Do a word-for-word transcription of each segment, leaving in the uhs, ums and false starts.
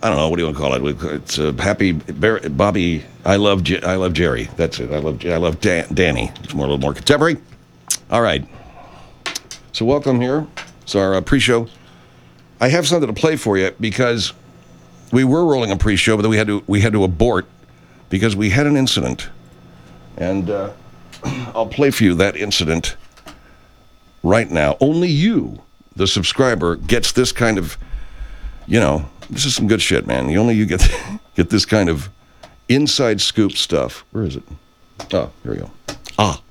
I don't know, what do you want to call it? It's a happy Bobby. I love I love Jerry. That's it. I love I love Dan, Danny. It's more a little more contemporary. All right. So welcome here. It's our uh, pre-show. I have something to play for you because we were rolling a pre-show, but then we had to we had to abort because we had an incident, and uh, I'll play for you that incident right now. Only you, the subscriber, gets this kind of, you know, this is some good shit, man. The only you get get this kind of inside scoop stuff. Where is it? Oh, here we go. Ah.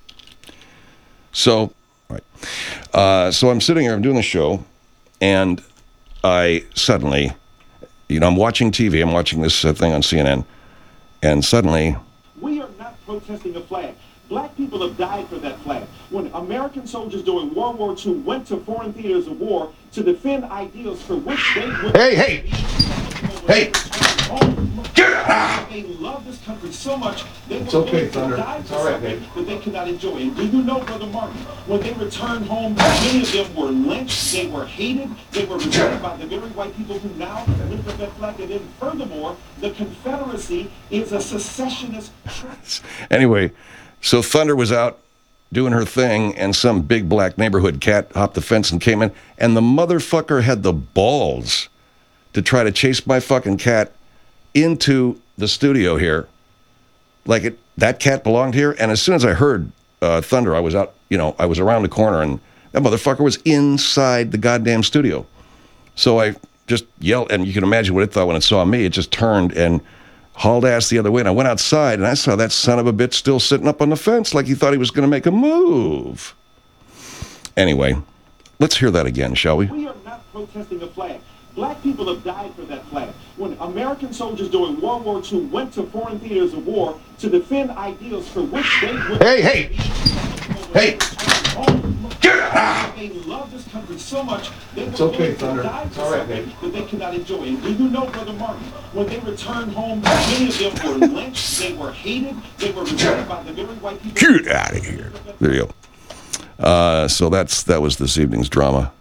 So, all right. Uh, so I'm sitting here, I'm doing the show, and I suddenly, you know, I'm watching T V, I'm watching this uh, thing on C N N, and suddenly... We are not protesting a flag. Black people have died for that flag. When American soldiers during World War Two went to foreign theaters of war to defend ideals for which they would... Hey, hey! Hey! Get out! They love this country so much, they it's were okay, willing Thunder. to die It's for all right, something babe. that they could not enjoy. And do you know, Brother Martin, when they returned home, many of them were lynched, they were hated, they were rejected by the very white people who now lift up that flag. And then furthermore, the Confederacy is a secessionist... Anyway, so Thunder was out doing her thing, and some big black neighborhood cat hopped the fence and came in, and the motherfucker had the balls to try to chase my fucking cat into the studio here. Like it, that cat belonged here, and as soon as I heard uh, Thunder, I was out, you know, I was around the corner, and that motherfucker was inside the goddamn studio. So I just yelled, and you can imagine what it thought when it saw me. It just turned and hauled ass the other way, and I went outside, and I saw that son of a bitch still sitting up on the fence like he thought he was going to make a move. Anyway, let's hear that again, shall we? We are not protesting a flag. Black people have died for that flag. When American soldiers during World War Two went to foreign theaters of war to defend ideals for which they would... Hey, hey! Hey! Get out! They love this country so much, they it's were okay, willing Thunder. to die It's for all right, something babe. that they could not enjoy. And do you know, Brother Martin, when they returned home, many of them were lynched, they were hated, they were rejected by the very white people... Get out of here. There you go. Uh, so that's that was this evening's drama.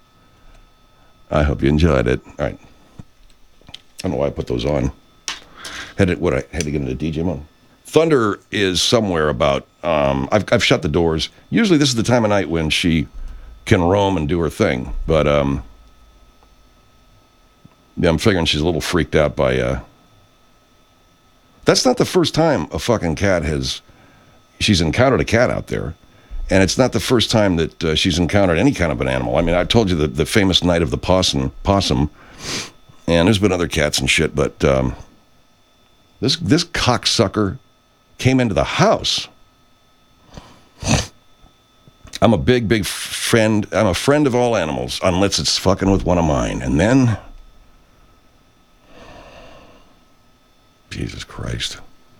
I hope you enjoyed it. All right. I don't know why I put those on. Had it, what I had to get into D J mode. Thunder is somewhere about. Um, I've I've shut the doors. Usually this is the time of night when she can roam and do her thing. But um, yeah, I'm figuring she's a little freaked out by. Uh, that's not the first time a fucking cat has. She's encountered a cat out there. And it's not the first time that uh, she's encountered any kind of an animal. I mean, I told you the, the famous night of the possum, possum, and there's been other cats and shit, but um, this this cocksucker came into the house. I'm a big, big friend. I'm a friend of all animals, unless it's fucking with one of mine. And then, Jesus Christ.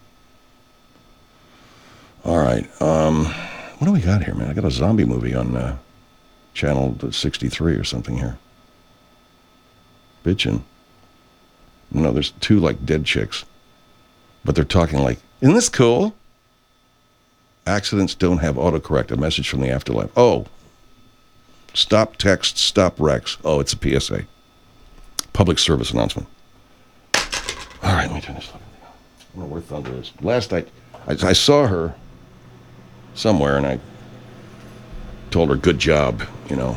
All right. Um... What do we got here, man? I got a zombie movie on uh, channel sixty-three or something here. Bitchin'. No, there's two, like, dead chicks. But they're talking like, isn't this cool? Accidents don't have autocorrect. A message from the afterlife. Oh. Stop text, stop Rex. Oh, it's a P S A. Public service announcement. All right, let me turn this. I don't know where Thunder is. Last night, I, I saw her somewhere, and I told her, good job, you know.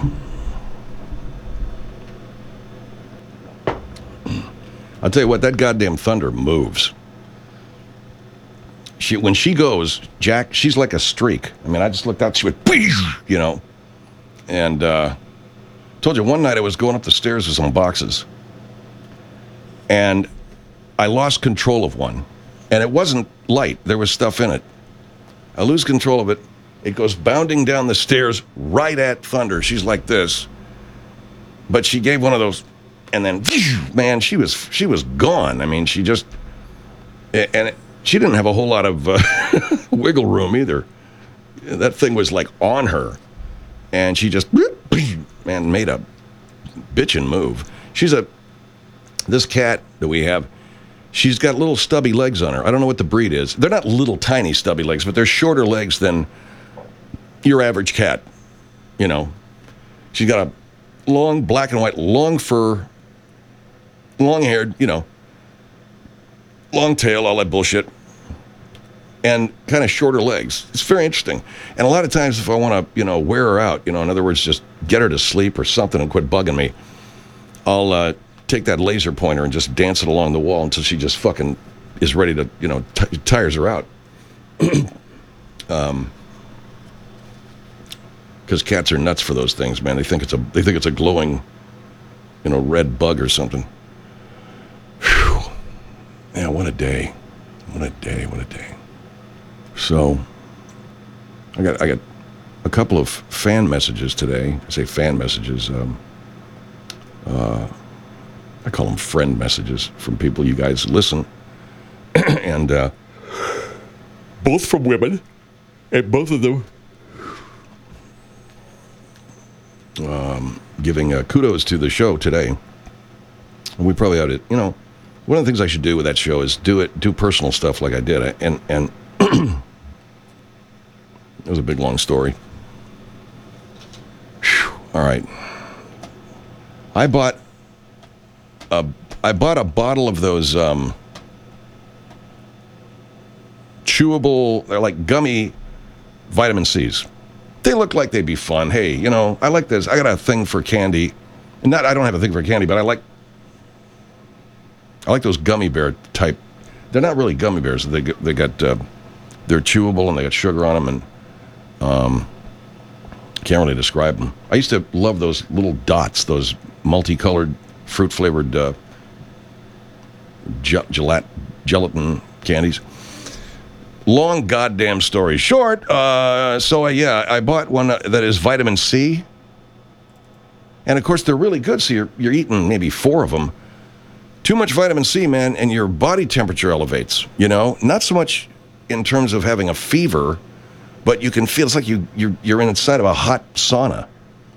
I'll tell you what, that goddamn Thunder moves. She, when she goes, Jack, she's like a streak. I mean, I just looked out, she went, you know. And uh, told you, one night I was going up the stairs with some boxes, and I lost control of one. And it wasn't light. There was stuff in it. I lose control of it. It goes bounding down the stairs right at Thunder. She's like this. But she gave one of those, and then, man, she was she was gone. I mean, she just, and it, she didn't have a whole lot of uh, wiggle room either. That thing was like on her. And she just, man, made a bitchin' move. She's a, this cat that we have, she's got little stubby legs on her. I don't know what the breed is. They're not little tiny stubby legs, but they're shorter legs than your average cat. You know, she's got a long black and white, long fur, long-haired, you know, long tail, all that bullshit, and kind of shorter legs. It's very interesting. And a lot of times if I want to, you know, wear her out, you know, in other words, just get her to sleep or something and quit bugging me, I'll uh, take that laser pointer and just dance it along the wall until she just fucking is ready to, you know, t- tires her out. um, because cats are nuts for those things, man. They think it's a they think it's a glowing, you know, red bug or something. Whew. Man, what a day. What a day, what a day. So, I got I got a couple of fan messages today. I say fan messages. Um, uh, I call them friend messages from people you guys listen. and uh, both from women. And both of them um, giving uh, kudos to the show today. And we probably ought to, you know, one of the things I should do with that show is do it, do personal stuff like I did. And, and it was a big, long story. Whew. All right. I bought a, I bought a bottle of those um, chewable, they're like gummy vitamin C's. They look like they'd be fun. Hey, you know, I like this. I got a thing for candy. And not, I don't have a thing for candy, but I like I like those gummy bear type. They're not really gummy bears. They get, they got uh, they're chewable and they got sugar on them, and um, can't really describe them. I used to love those little dots, those multicolored fruit flavored uh, gelat gelatin candies. Long goddamn story short. Uh, so uh, yeah, I bought one uh, that is vitamin C, and of course they're really good. So you're you're eating maybe four of them. Too much vitamin C, man, and your body temperature elevates, you know? Not so much in terms of having a fever, but you can feel it's like you, you're, you're inside of a hot sauna.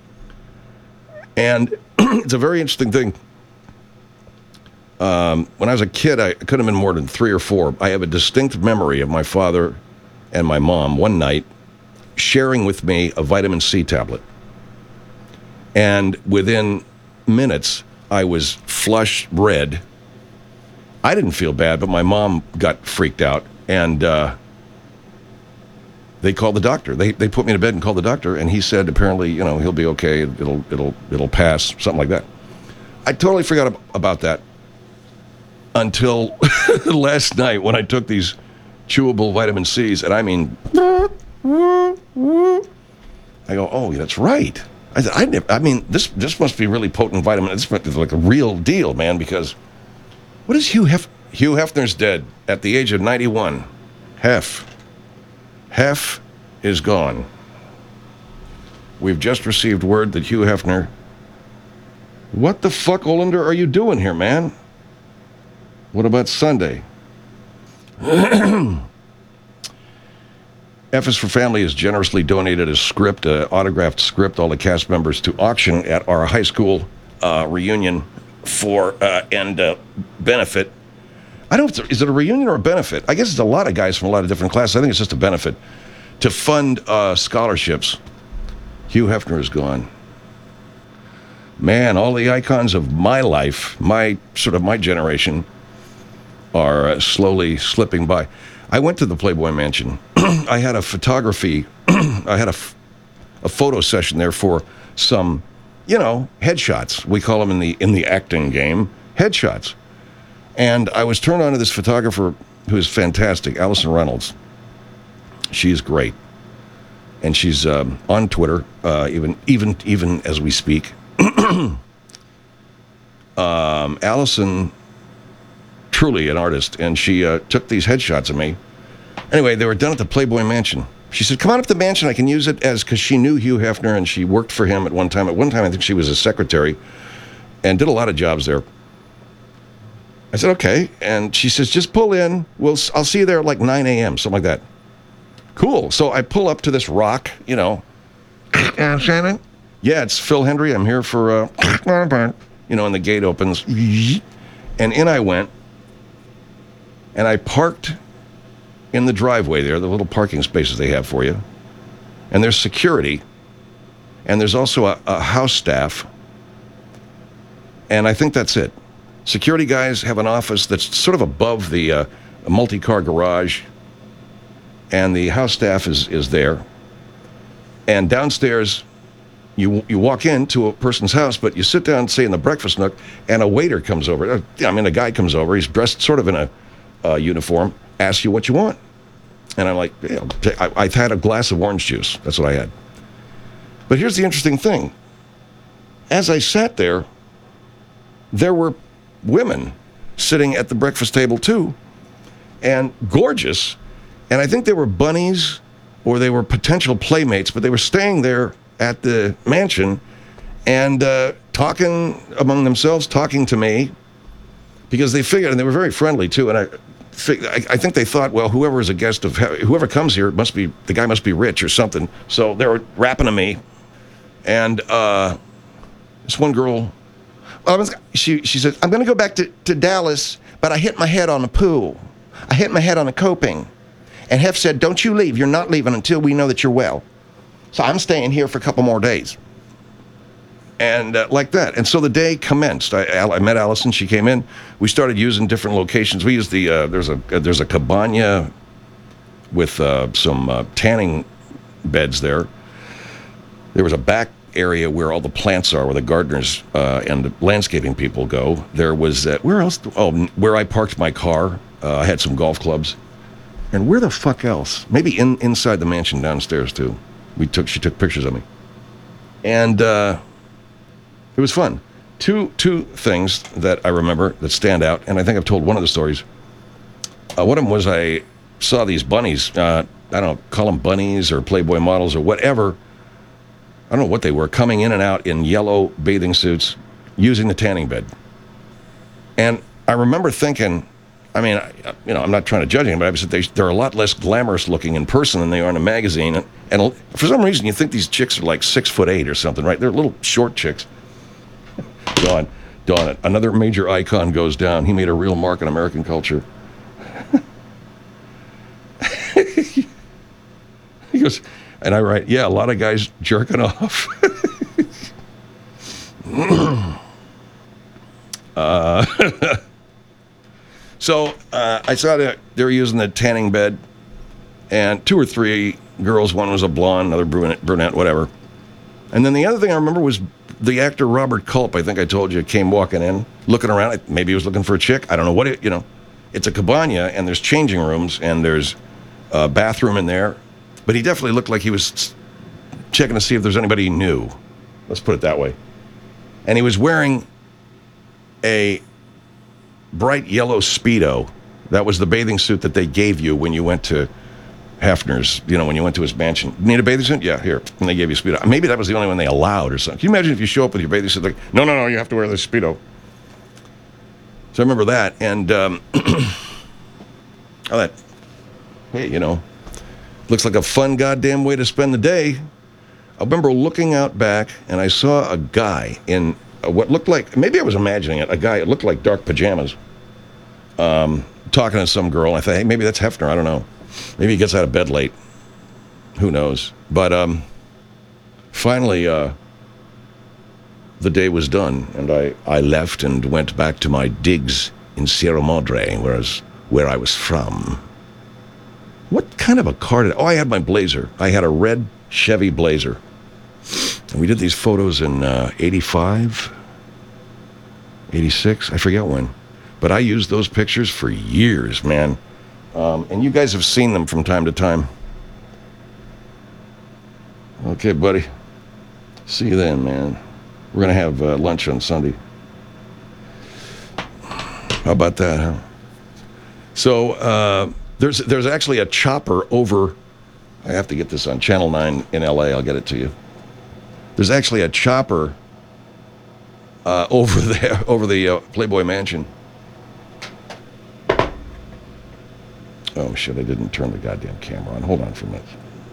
And it's a very interesting thing. Um, when I was a kid, I could have been more than three or four. I have a distinct memory of my father and my mom one night sharing with me a vitamin C tablet. And within minutes, I was flush red. I didn't feel bad, but my mom got freaked out, and uh, they called the doctor. They they put me to bed and called the doctor, and he said apparently, you know, he'll be okay. It'll it'll it'll pass, something like that. I totally forgot about that until last night when I took these chewable vitamin C's, and I mean, I go, oh, that's right. I, I, never, I mean, this this must be really potent vitamin. It's like a real deal, man, because what is Hugh Hef... Hugh Hefner's dead at the age of ninety-one. Hef. Hef is gone. We've just received word that Hugh Hefner... What the fuck, Olander, are you doing here, man? What about Sunday? F is for Family has generously donated a script, an autographed script, all the cast members to auction at our high school uh, reunion for uh, and uh, benefit. I don't know, if it's, is it a reunion or a benefit? I guess it's a lot of guys from a lot of different classes. I think it's just a benefit to fund uh, scholarships. Hugh Hefner is gone. Man, all the icons of my life, my sort of my generation, are uh, slowly slipping by. I went to the Playboy Mansion. I had a photography, I had a, a photo session there for some, you know, headshots. We call them in the in the acting game, headshots. And I was turned on to this photographer who is fantastic, Allison Reynolds. She's great. And she's um, on Twitter, uh, even even even as we speak. um, Allison, truly an artist, and she uh, took these headshots of me. Anyway, they were done at the Playboy Mansion. She said, come on up to the mansion. I can use it as, because she knew Hugh Hefner and she worked for him at one time. At one time, I think she was a secretary and did a lot of jobs there. I said, okay. And she says, just pull in. We'll, I'll see you there at like nine a.m., something like that. Cool. So I pull up to this rock, you know. Uh, Shannon? Yeah, it's Phil Hendry. I'm here for, uh, you know, and the gate opens. And in I went. And I parked in the driveway there, the little parking spaces they have for you. And there's security. And there's also a, a house staff. And I think that's it. Security guys have an office that's sort of above the uh, multi-car garage, and the house staff is, is there. And downstairs, you you walk into a person's house, but you sit down, say, in the breakfast nook, and a waiter comes over. I mean, a guy comes over. He's dressed sort of in a uh, uniform, asks you what you want. And I'm like, yeah, I, I've had a glass of orange juice. That's what I had. But here's the interesting thing. As I sat there, there were women sitting at the breakfast table, too, and gorgeous. And I think they were bunnies or they were potential playmates, but they were staying there at the mansion and uh, talking among themselves, talking to me, because they figured, and they were very friendly too. And I, I think they thought, well, whoever is a guest of, whoever comes here must be, the guy must be rich or something. So they were rapping to me, and uh, this one girl, well, I was, she she said, I'm going to go back to, to Dallas, but I hit my head on the pool. I hit my head on the coping. And Hef said, don't you leave. You're not leaving until we know that you're well. So I'm staying here for a couple more days. And uh, like that. And so the day commenced. I, I met Allison. She came in. We started using different locations. We used the, uh, there's a uh, there's a cabana with uh, some uh, tanning beds there. There was a back area where all the plants are, where the gardeners uh, and the landscaping people go. There was, uh, where else? Oh, where I parked my car. Uh, I had some golf clubs. And where the fuck else? Maybe in inside the mansion downstairs, too. We took, she took pictures of me. And uh, it was fun. Two two things that I remember that stand out, and I think I've told one of the stories. Uh, one of them was I saw these bunnies, uh, I don't know, call them bunnies or Playboy models or whatever. I don't know what they were, coming in and out in yellow bathing suits using the tanning bed. And I remember thinking, I mean, you know, I'm not trying to judge them, but I said they, they're a lot less glamorous looking in person than they are in a magazine. And, and for some reason, you think these chicks are like six foot eight or something, right? They're little short chicks. Dawn, Dawn, another major icon goes down. He made a real mark in American culture. He goes, and I write, yeah, a lot of guys jerking off. uh, so uh, I saw that they were using the tanning bed, and two or three girls, one was a blonde, another brunette, brunette, whatever. And then the other thing I remember was the actor Robert Culp, I think I told you, came walking in, looking around. Maybe he was looking for a chick. I don't know what it, you know. It's a cabana, and there's changing rooms, and there's a bathroom in there. But he definitely looked like he was checking to see if there's anybody he knew. Let's put it that way. And he was wearing a bright yellow Speedo. That was the bathing suit that they gave you when you went to Hefner's, you know, when you went to his mansion. Need a bathing suit? Yeah, here. And they gave you a Speedo. Maybe that was the only one they allowed or something. Can you imagine if you show up with your bathing suit, like, no, no, no, you have to wear this Speedo. So I remember that. And um, I thought, hey, you know, looks like a fun goddamn way to spend the day. I remember looking out back, and I saw a guy in what looked like, maybe I was imagining it, a guy, it looked like dark pajamas, um, talking to some girl. I thought, hey, maybe that's Hefner. I don't know. Maybe he gets out of bed late. Who knows? But um, finally, uh, the day was done, and I, I left and went back to my digs in Sierra Madre, whereas where I was from. What kind of a car did I... Oh, I had my Blazer. I had a red Chevy Blazer. And we did these photos in uh, eighty-five, eighty-six, I forget when. But I used those pictures for years, man. Um, and you guys have seen them from time to time. Okay, buddy. See you then, man. We're going to have uh, lunch on Sunday. How about that, huh? So, uh, there's there's actually a chopper over... I have to get this on Channel nine in L A. I'll get it to you. There's actually a chopper uh, over there, over the uh, Playboy Mansion. Oh, shit, I didn't turn the goddamn camera on. Hold on for a minute.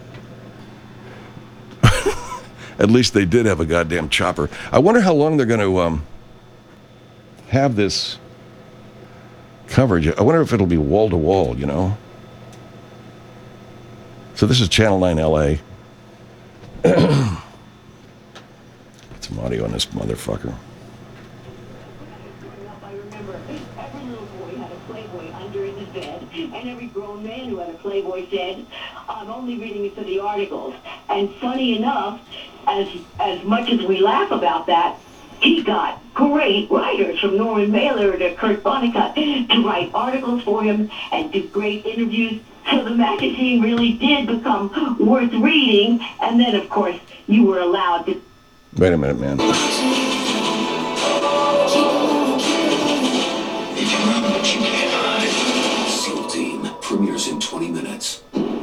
At least they did have a goddamn chopper. I wonder how long they're going to um, have this coverage. I wonder if it'll be wall-to-wall, you know? So this is Channel nine L A. Get some audio on this motherfucker. had a Playboy under his bed, and every grown man who had a Playboy said, I'm only reading it for the articles. And funny enough, as as much as we laugh about that, he got great writers from Norman Mailer to Kurt Vonnegut to write articles for him and do great interviews. So the magazine really did become worth reading. And then, of course, you were allowed to... Wait a minute, man. If you run what you can't hide. SEAL Team premieres in twenty minutes.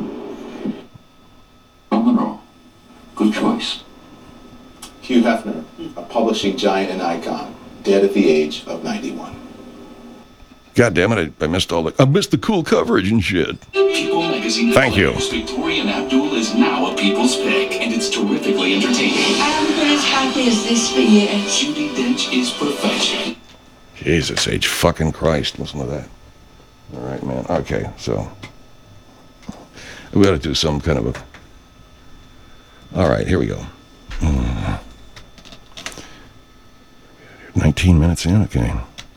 Monroe. Good choice. Hugh Hefner, a publishing giant and icon, dead at the age of ninety-one. God damn it, I, I missed all the I missed the cool coverage and shit. People Magazine. Thank you. Victoria Abdul is now a people's pick, and it's terrifically entertaining. I'm as happy as this for you. Judi Dench is perfection. Jesus H fucking Christ, listen to that. All right, man. Okay, so we got to do some kind of a. All right, here we go. Mm. nineteen minutes in, okay.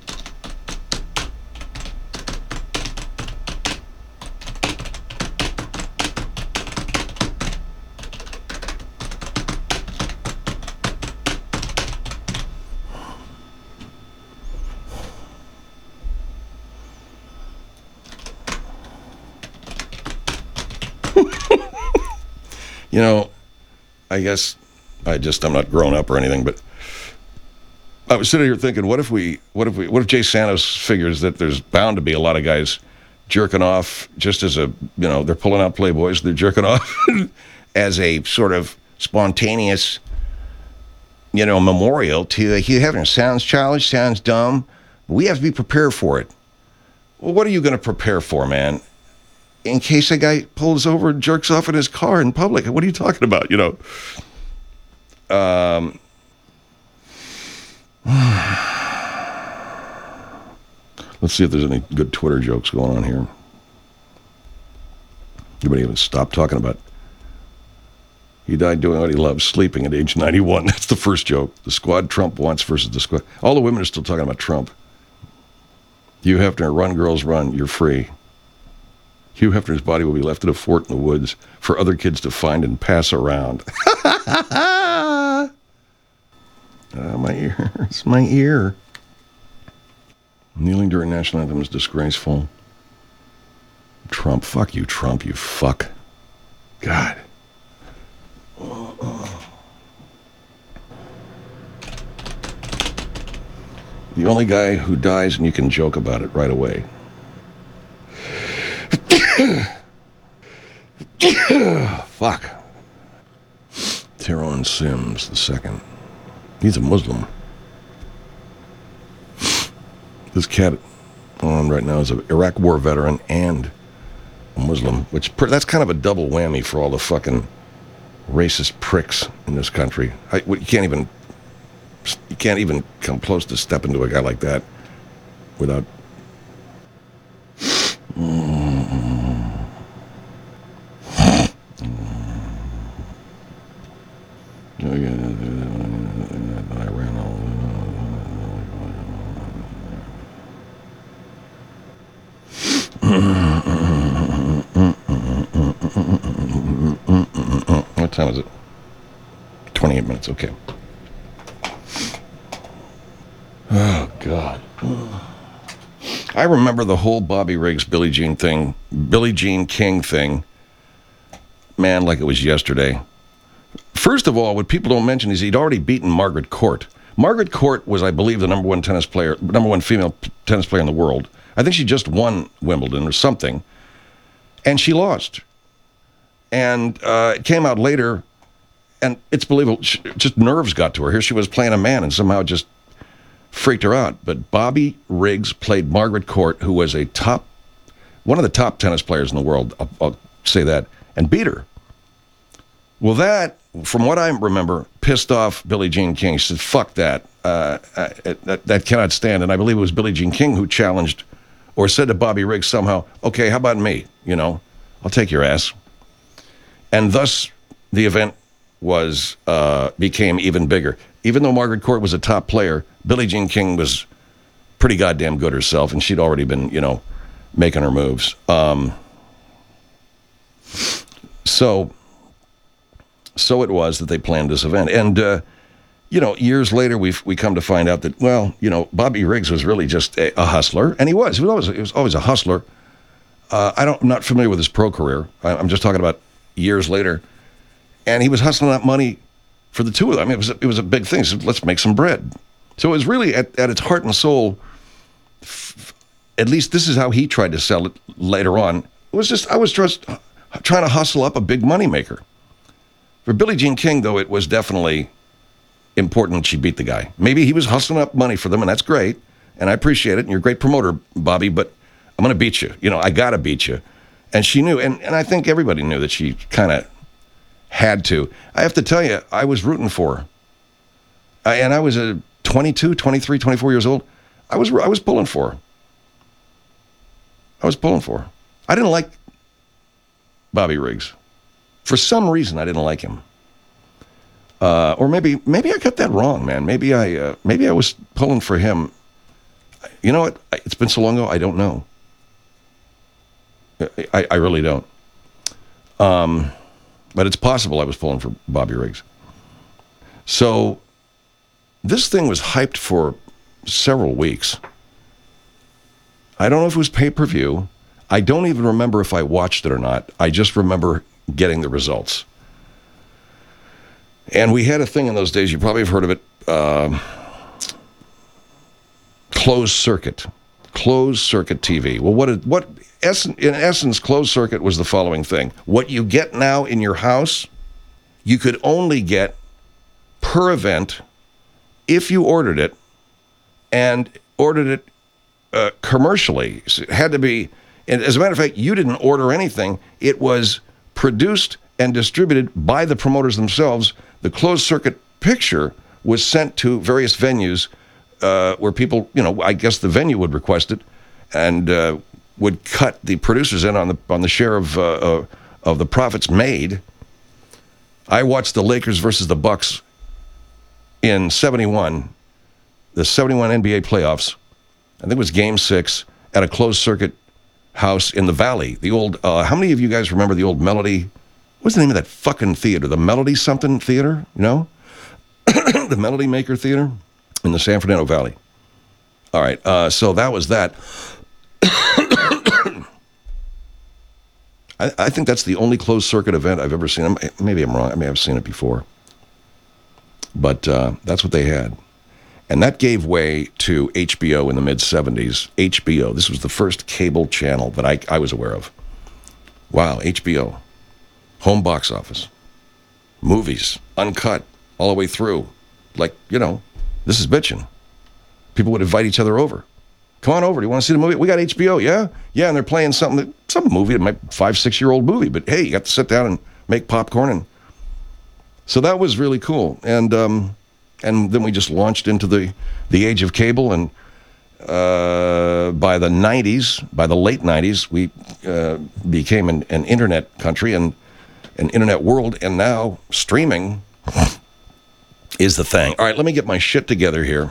You know, I guess I just, I'm not grown up or anything, but I was sitting here thinking, what if we, what if we, what if Jay Santos figures that there's bound to be a lot of guys jerking off just as a, you know, they're pulling out Playboys, they're jerking off as a sort of spontaneous, you know, memorial to Hugh Hefner. Sounds childish, sounds dumb. We have to be prepared for it. Well, what are you going to prepare for, man? In case a guy pulls over and jerks off in his car in public. What are you talking about, you know? Um, let's see if there's any good Twitter jokes going on here. Everybody even stop talking about he died doing what he loves, sleeping at age ninety-one. That's the first joke. The squad Trump wants versus the squad. All the women are still talking about Trump. Hugh Hefner, run, girls, run. You're free. Hugh Hefner's body will be left in a fort in the woods for other kids to find and pass around. Oh, my ear. It's my ear. Kneeling during national anthem is disgraceful. Trump. Fuck you, Trump, you fuck. God. Oh, oh. The only guy who dies and you can joke about it right away. Fuck. Tyrone Sims the second. He's a Muslim. This cat on right now is an Iraq war veteran and a Muslim, which that's kind of a double whammy for all the fucking racist pricks in this country. I, you can't even you can't even come close to step into a guy like that without. I ran all. What time is it? twenty-eight minutes, okay. Oh, God. I remember the whole Bobby Riggs, Billie Jean thing, Billie Jean King thing, man, like it was yesterday. First of all, what people don't mention is he'd already beaten Margaret Court. Margaret Court was, I believe, the number one tennis player, number one female tennis player in the world. I think she just won Wimbledon or something, and she lost. And uh, it came out later, and it's believable, she, just nerves got to her. Here she was playing a man, and somehow it just freaked her out. But Bobby Riggs played Margaret Court, who was a top, one of the top tennis players in the world, I'll, I'll say that, and beat her. Well, that, from what I remember, pissed off Billie Jean King. She said, fuck that. Uh, I, that. That cannot stand. And I believe it was Billie Jean King who challenged or said to Bobby Riggs somehow, okay, how about me? You know, I'll take your ass. And thus, the event was uh, became even bigger. Even though Margaret Court was a top player, Billie Jean King was pretty goddamn good herself, and she'd already been, you know, making her moves. Um, so, so it was that they planned this event, and uh, you know, years later, we we come to find out that, well, you know, Bobby Riggs was really just a, a hustler, and he was. He was always, he was always a hustler. Uh, I don't, I'm not familiar with his pro career. I, I'm just talking about years later, and he was hustling that money for the two of them. I mean, it was a, it was a big thing. So let's make some bread. So it was really at, at its heart and soul. F- at least this is how he tried to sell it later on. It was just I was just trying to hustle up a big moneymaker. For Billie Jean King, though, it was definitely important she beat the guy. Maybe he was hustling up money for them, and that's great, and I appreciate it, and you're a great promoter, Bobby, but I'm going to beat you. You know, I got to beat you. And she knew, and, and I think everybody knew that she kind of had to. I have to tell you, I was rooting for her. I, and I was a twenty-two, twenty-three, twenty-four years old. I was I was pulling for her. I was pulling for her. I didn't like Bobby Riggs. For some reason, I didn't like him. Uh, or maybe maybe I got that wrong, man. Maybe I uh, maybe I was pulling for him. You know what? It's been so long ago, I don't know. I, I really don't. Um, but it's possible I was pulling for Bobby Riggs. So this thing was hyped for several weeks. I don't know if it was pay-per-view. I don't even remember if I watched it or not. I just remember getting the results. And we had a thing in those days, you probably have heard of it, uh, closed circuit. Closed circuit T V. Well, what, what in essence, closed circuit was the following thing. What you get now in your house, you could only get per event if you ordered it, and ordered it uh, commercially. So it had to be, and as a matter of fact, you didn't order anything. It was produced and distributed by the promoters themselves. The closed circuit picture was sent to various venues uh, where people, you know, I guess the venue would request it, and uh, would cut the producers in on the on the share of uh, uh, of the profits made. I watched the Lakers versus the Bucks in seventy-one, the seventy-one N B A playoffs. I think it was Game Six at a closed circuit house in the Valley. The old, uh, how many of you guys remember the old Melody? What's the name of that fucking theater? The Melody something theater? You know? The Melody Maker Theater in the San Fernando Valley. All right, uh, so that was that. I, I think that's the only closed circuit event I've ever seen. Maybe I'm wrong. I may have seen it before. But uh, that's what they had. And that gave way to H B O in the mid-seventies. H B O. This was the first cable channel that I, I was aware of. Wow, H B O. Home box office. Movies. Uncut. All the way through. Like, you know, this is bitching. People would invite each other over. Come on over. Do you want to see the movie? We got H B O, yeah? Yeah, and they're playing something, that, some movie, my five, six-year-old movie. But, hey, you got to sit down and make popcorn. And so that was really cool. And um, and then we just launched into the, the age of cable. And uh, by the nineties, by the late nineties, we uh, became an, an internet country and an internet world. And now streaming is the thing. All right, let me get my shit together here.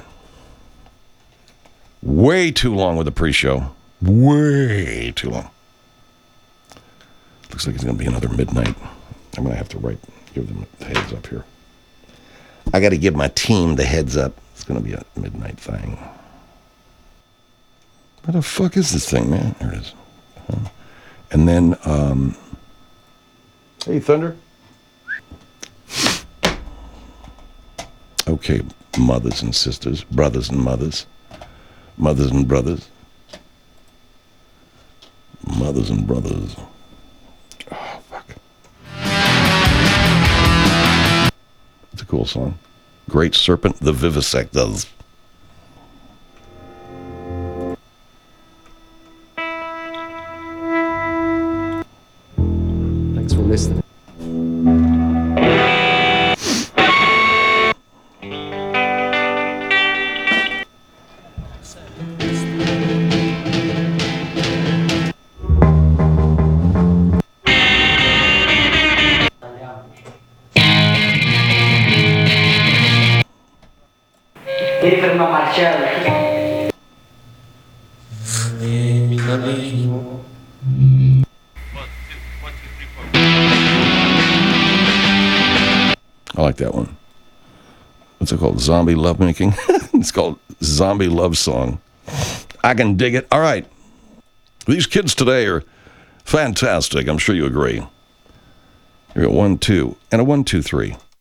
Way too long with the pre-show. Way too long. Looks like it's going to be another midnight. I'm going to have to write, give them the heads up here. I got to give my team the heads up. It's going to be a midnight thing. What the fuck is this thing, man? There it is. Huh? And then, um... hey, Thunder. Okay, mothers and sisters, brothers and mothers. Mothers and brothers. Mothers and brothers. Oh, fuck. It's a cool song. Great Serpent, the Vivisectors. Thanks for listening. Ele fez uma marchada. love me anymore. I like that one. What's it called? Zombie lovemaking? It's called Zombie Love Song. I can dig it. All right. These kids today are fantastic. I'm sure you agree. Here we go. One, two, and a one, two, three.